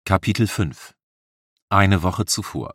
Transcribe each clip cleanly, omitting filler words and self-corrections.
Kapitel 5 Eine Woche zuvor.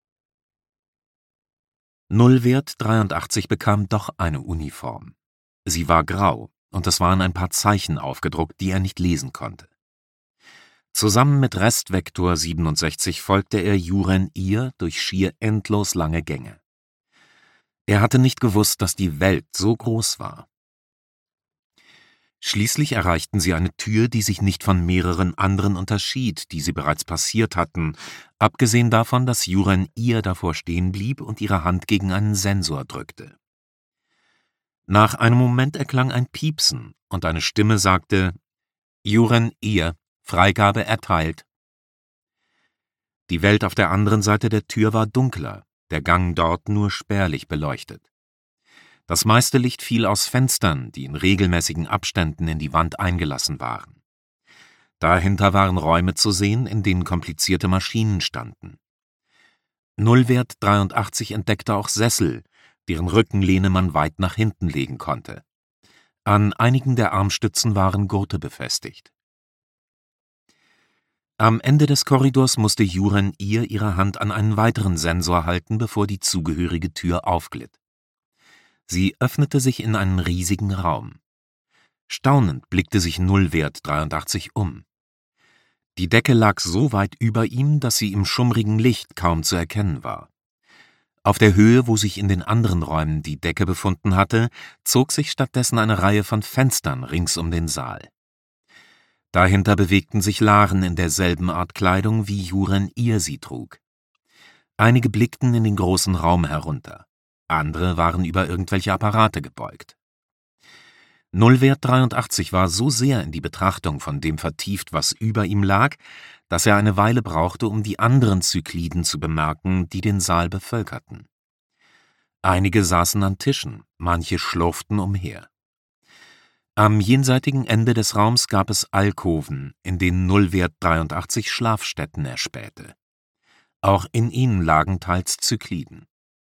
Nullwert 83 bekam doch eine Uniform. Sie war grau, und es waren ein paar Zeichen aufgedruckt, die er nicht lesen konnte. Zusammen mit Restvektor 67 folgte er Juren-Ir durch schier endlos lange Gänge. Er hatte nicht gewusst, dass die Welt so groß war. Schließlich erreichten sie eine Tür, die sich nicht von mehreren anderen unterschied, die sie bereits passiert hatten, abgesehen davon, dass Juren-Ir davor stehen blieb und ihre Hand gegen einen Sensor drückte. Nach einem Moment erklang ein Piepsen, und eine Stimme sagte: »Juren-Ir, Freigabe erteilt.« Die Welt auf der anderen Seite der Tür war dunkler, der Gang dort nur spärlich beleuchtet. Das meiste Licht fiel aus Fenstern, die in regelmäßigen Abständen in die Wand eingelassen waren. Dahinter waren Räume zu sehen, in denen komplizierte Maschinen standen. Nullwert 83 entdeckte auch Sessel, deren Rückenlehne man weit nach hinten legen konnte. An einigen der Armstützen waren Gurte befestigt. Am Ende des Korridors musste Juren-Ir ihre Hand an einen weiteren Sensor halten, bevor die zugehörige Tür aufglitt. Sie öffnete sich in einen riesigen Raum. Staunend blickte sich Nullwert 83 um. Die Decke lag so weit über ihm, dass sie im schummrigen Licht kaum zu erkennen war. Auf der Höhe, wo sich in den anderen Räumen die Decke befunden hatte, zog sich stattdessen eine Reihe von Fenstern rings um den Saal. Dahinter bewegten sich Laren in derselben Art Kleidung, wie Juren-Ir sie trug. Einige blickten in den großen Raum herunter. Andere waren über irgendwelche Apparate gebeugt. Nullwert 83 war so sehr in die Betrachtung von dem vertieft, was über ihm lag, dass er eine Weile brauchte, um die anderen Zykliden zu bemerken, die den Saal bevölkerten. Einige saßen an Tischen, manche schlurften umher. Am jenseitigen Ende des Raums gab es Alkoven, in denen Nullwert 83 Schlafstätten erspähte. Auch in ihnen lagen teils Zykliden.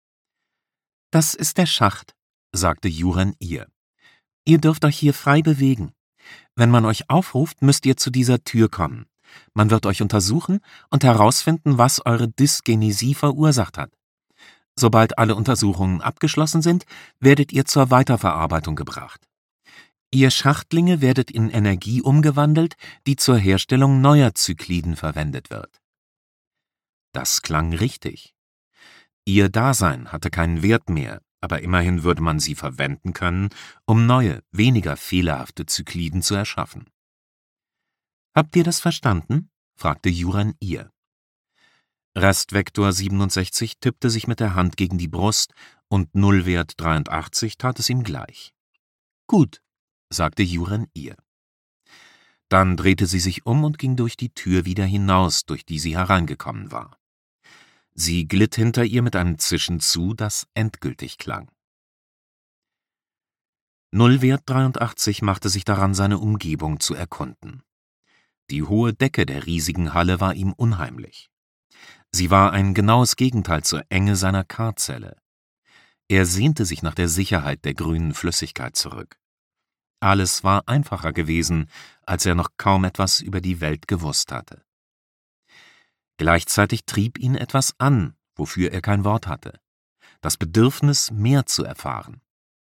»Das ist der Schacht«, sagte Juren-Ir. »Ihr dürft euch hier frei bewegen. Wenn man euch aufruft, müsst ihr zu dieser Tür kommen. Man wird euch untersuchen und herausfinden, was eure Dysgenesie verursacht hat. Sobald alle Untersuchungen abgeschlossen sind, werdet ihr zur Weiterverarbeitung gebracht. Ihr Schachtlinge werdet in Energie umgewandelt, die zur Herstellung neuer Zykliden verwendet wird.« Das klang richtig. Ihr Dasein hatte keinen Wert mehr, aber immerhin würde man sie verwenden können, um neue, weniger fehlerhafte Zykliden zu erschaffen. »Habt ihr das verstanden?« fragte Juren-Ir. Restvektor 67 tippte sich mit der Hand gegen die Brust und Nullwert 83 tat es ihm gleich. »Gut«, sagte Juren-Ir. Dann drehte sie sich um und ging durch die Tür wieder hinaus, durch die sie hereingekommen war. Sie glitt hinter ihr mit einem Zischen zu, das endgültig klang. Nullwert 83 machte sich daran, seine Umgebung zu erkunden. Die hohe Decke der riesigen Halle war ihm unheimlich. Sie war ein genaues Gegenteil zur Enge seiner Karzelle. Er sehnte sich nach der Sicherheit der grünen Flüssigkeit zurück. Alles war einfacher gewesen, als er noch kaum etwas über die Welt gewusst hatte. Gleichzeitig trieb ihn etwas an, wofür er kein Wort hatte: das Bedürfnis, mehr zu erfahren.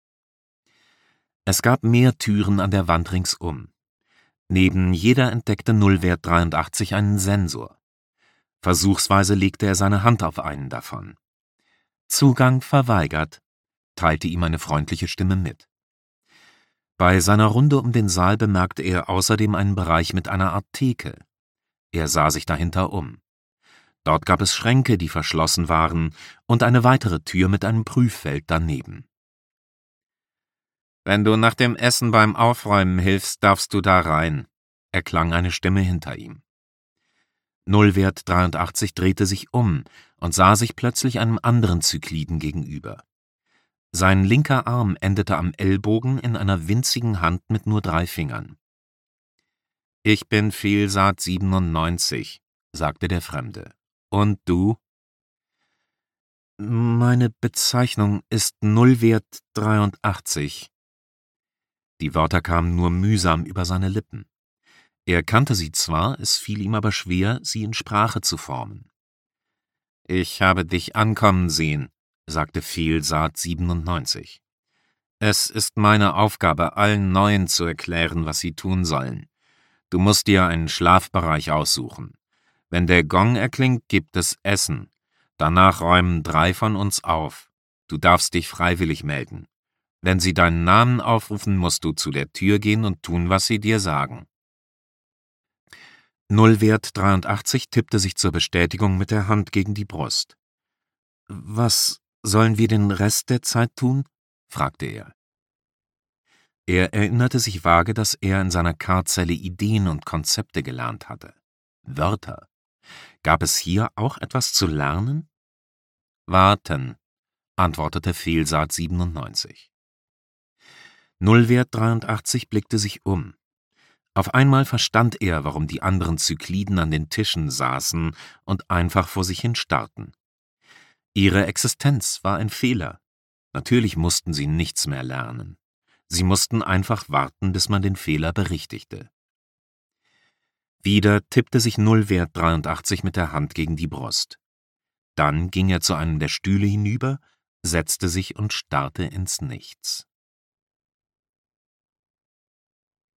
Es gab mehr Türen an der Wand ringsum. Neben jeder entdeckte Nullwert 83 einen Sensor. Versuchsweise legte er seine Hand auf einen davon. »Zugang verweigert«, teilte ihm eine freundliche Stimme mit. Bei seiner Runde um den Saal bemerkte er außerdem einen Bereich mit einer Art Theke. Er sah sich dahinter um. Dort gab es Schränke, die verschlossen waren, und eine weitere Tür mit einem Prüffeld daneben. »Wenn du nach dem Essen beim Aufräumen hilfst, darfst du da rein«, erklang eine Stimme hinter ihm. Nullwert 83 drehte sich um und sah sich plötzlich einem anderen Zykliden gegenüber. Sein linker Arm endete am Ellbogen in einer winzigen Hand mit nur 3 Fingern. »Ich bin Fehlsaat 97«, sagte der Fremde. »Und du?« »Meine Bezeichnung ist Nullwert 83«. Die Wörter kamen nur mühsam über seine Lippen. Er kannte sie zwar, es fiel ihm aber schwer, sie in Sprache zu formen. »Ich habe dich ankommen sehen«, sagte Fehlsaat 97. »Es ist meine Aufgabe, allen Neuen zu erklären, was sie tun sollen. Du musst dir einen Schlafbereich aussuchen. Wenn der Gong erklingt, gibt es Essen. Danach räumen 3 von uns auf. Du darfst dich freiwillig melden. Wenn sie deinen Namen aufrufen, musst du zu der Tür gehen und tun, was sie dir sagen.« Nullwert 83 tippte sich zur Bestätigung mit der Hand gegen die Brust. »Was sollen wir den Rest der Zeit tun?« fragte er. Er erinnerte sich vage, dass er in seiner Kartzelle Ideen und Konzepte gelernt hatte. Wörter. Gab es hier auch etwas zu lernen? »Warten«, antwortete Fehlsaat 97. Nullwert 83 blickte sich um. Auf einmal verstand er, warum die anderen Zykliden an den Tischen saßen und einfach vor sich hin starrten. Ihre Existenz war ein Fehler. Natürlich mussten sie nichts mehr lernen. Sie mussten einfach warten, bis man den Fehler berichtigte. Wieder tippte sich Nullwert 83 mit der Hand gegen die Brust. Dann ging er zu einem der Stühle hinüber, setzte sich und starrte ins Nichts.